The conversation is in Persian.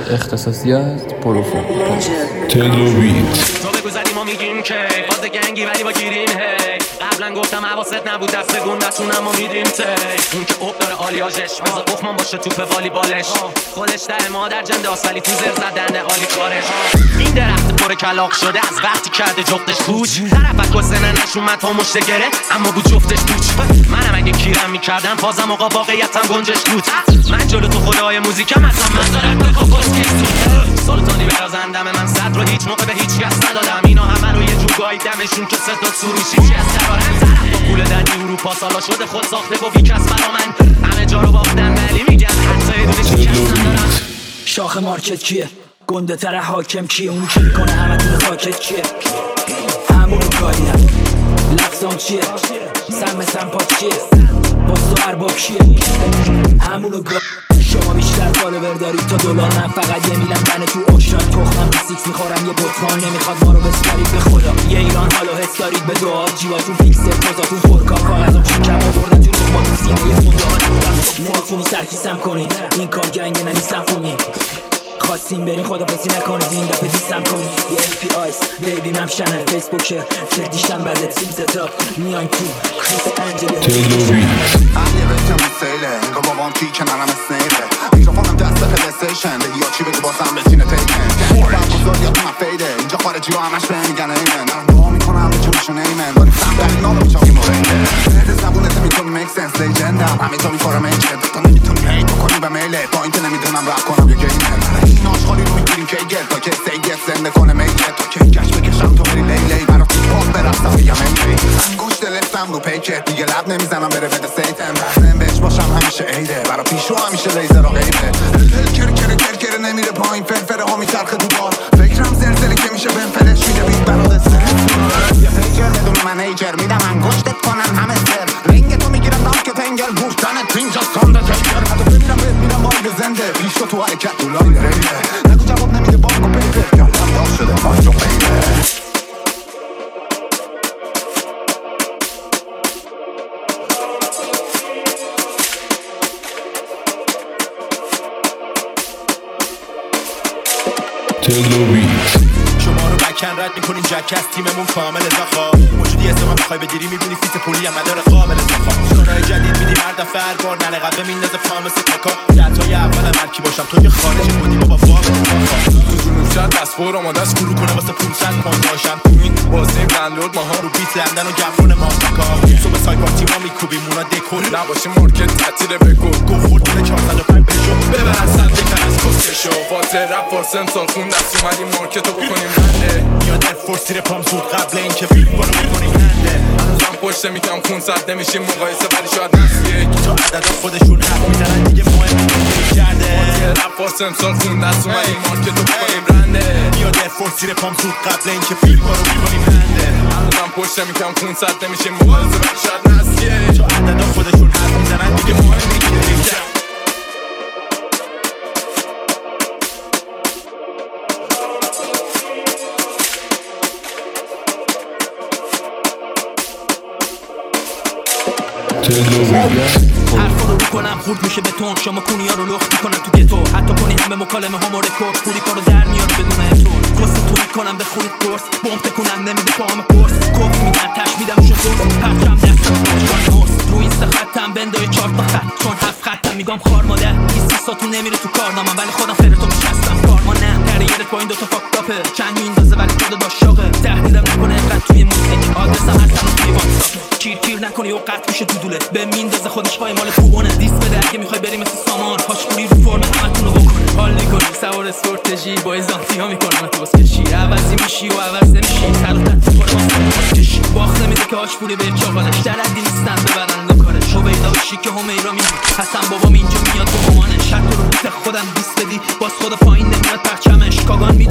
اختصاصیات پروفو تلوبیت تو بگو زدی ما میگیم که باز گنگی ولی با گیریم هی قبلا گفتم حواست نبود دست گوندتون اما میدیم تی اون که اوب داره آلیاژش مثل قفمان باشه توپ والیبالش خودش در مادر جنداست ولی تو زر زدن آلی کارش این درخت پر کلاق شده از وقتی کرده جفتش کوچ طرف کسنه نشون من تا مشت گره اما بود جفتش توچ منم اگه کیرم میکردم بازم آقا واقعیتم گنجش بود من جلو تو خدای موزیکم اصلا من دارم بکن سلطانی برازندم من صد رو هیچ موقع به هیچ کس ندادم اینا همه رو یه جوگایی دمشون که صدا سروشی چی از سرارم طرف با پول دنی اروپا سالا شده خود ساخته با بیکس برا من همه جا رو باختن ولی میگن حتی دونه شکست ندارم شاخ مارکت کیه؟ گنده تر حاکم کیه؟ اون که میکنه همه تون ساکت کیه؟ همونو کاریم لفظام چیه؟ سم پا چیه؟ باز تو ارباب کیه؟ همونو شما بیشتر فالوور دارید تا دلار من فقط یه میلم بنه تو اوشان تخمم بیسیکس میخورم یه بطمان نمیخواد ما رو بسپارید به خدا یه ایران حالا حس دارید به دعا جیواتون فیکسه پوزاتون پرکا کاغذم شکم آوردن تو نقماتون سینه فوندامت نمیتونی سرکیسم کنید این کار جنگه نمی سمفونی خواستیم برین خدافزی نکنید این دفعه دیستم کنید یه FP آیس بیبی ممشنه فیسبوکه جدیشتم بعد تیم زتا میان تو کریس انجلی تلوبیت یه بچم سیله اینگاه بابام کی کنارم اسنیله میکروفونم دست پلیستیشن بگی یا چی بگو بازم بسینه تیکن باید بزرگیات من فیده اینجا خارجی ها همش به میگن ایمن دارم دعا میکنم به جونشون ایمن داریم سم داریم نامو میچاقی مورینه هده زبونت میتونی میک سنس لیجندم همه جا میخورم ایجد تا نمیتونی هیت بکنی به میله پایینت نمیدونم رپ کنم یا گیمر این آشغالی رو میگیریم که گل تا که سیگت زنده کنه میگه تا که گشت بکشم تو بری لی برا تی پاک برفتم بگم ایمی انگوشت لفتم رو پیکت دیگه لب نمیزنم بره بده سیتم بحنم بهش باشم همیشه عیده برا پیشو همیشه لیزر و غیبه کر نمیره پایین فرفره ها میچرخه تو بار فکرم زلزله که میشه بهم فلش میده بیت برات سر یه فکر بدون منیجر میدم انگشتت کنن همه سر رنگ تو میگیرم دام که تنگل گوشتنت اینجا سانده تنگل حتی بمیرم بهت میرم باید زنده پیش تو حرکت تو لای ریله نگو جواب نمیده بانک و پیپر گردم دار شده پانج و پیپر تلوبیت شما رو بکن رد میکنین جک از تیممون کامل زخا موجودی اسم من میخوای بگیری میبینی فیت پولی هم نداره قابل زخا شورای جدید میدی مرد فرگار ننه قبه میندازه فامس کاکا جتای اول مرکی باشم تو که خارج بودی بابا فامل زخا تو جنوب شد دست فور آماده است گروه کنه واسه 500 پوند باشم تو این بازی بندلود ماها رو بیت لندن و گمرون مافکا صبح سایبار تیما میکوبیم اونا دکور نباشه مارکت تعطیل بگو گفت 405 پشو ببرن صد کن از کسکشو واسه رپ فارسم سال خون دست اومدیم مارکتو بکنیم رنده یاد فرسی رپام زود قبل اینکه فیلم برو بکنیم رنده هنوزم پشته میکنم 500 نمیشیم مقایسه ولی شاید نسیه که تا عددا خودشون حرف میزنن دیگه مهم نیست کرده واسه رپ فارسم سال خون دست اومدیم مارکتو بکنیم رنده یاد فرسی رپام زود قبل اینکه فیلم برو بکنیم رنده هنوزم پشته میکنم 500 نمیشیم مقایسه ولی شاید نسیه تا عددا خودشون حرف میزنن دیگه مهم نیست حرفا رو کنم خورد میشه به تون شما کونی ها رو لخت میکنم تو گتو حتی کنی همه مکالمه ها رکورد پولی کارو در میاره بدون اتون کسی توی کنم به خودت درست بوم تکونم نمیده پاهم پرس کف میدن تش میدم شو دوست پرچم دستم باشان هست رو این سه خطم بندای 4 تا خط چون 7 خطم میگم خار مادر 20 ساتون نمیره تو کارنامه ولی خودم فرتو میشستم کارما نه کریرت با این دوتا فاکتاپه چند میندازه ولی خود داشاقه تهدیدم نکنه انقدر توی موزیک آدرسم هستم رو توی واتساپ کیر نکنی و قطع میشه تو دولت به میندازه خودش پای مال خوبونه دیس بده اگه میخوای بری مثل سامان پاشپوری رو فرم همتون رو بکنه حال میکنی سوار استورتژی با ازانتی ها میکنم تو واسه کشی عوضی میشی و عوض نمیشی سر و تحت میخوره واسه کشی باخت نمیده که هاشپوری به چاقالش درندی نیستن ببرن دو کارش و بیدا بشی که همه ایرا میدی حسن بابام اینجا میاد تو همانش شرط رو بیت خودم دیس بدی باز خود پایین نمیاد پرچمش کاگان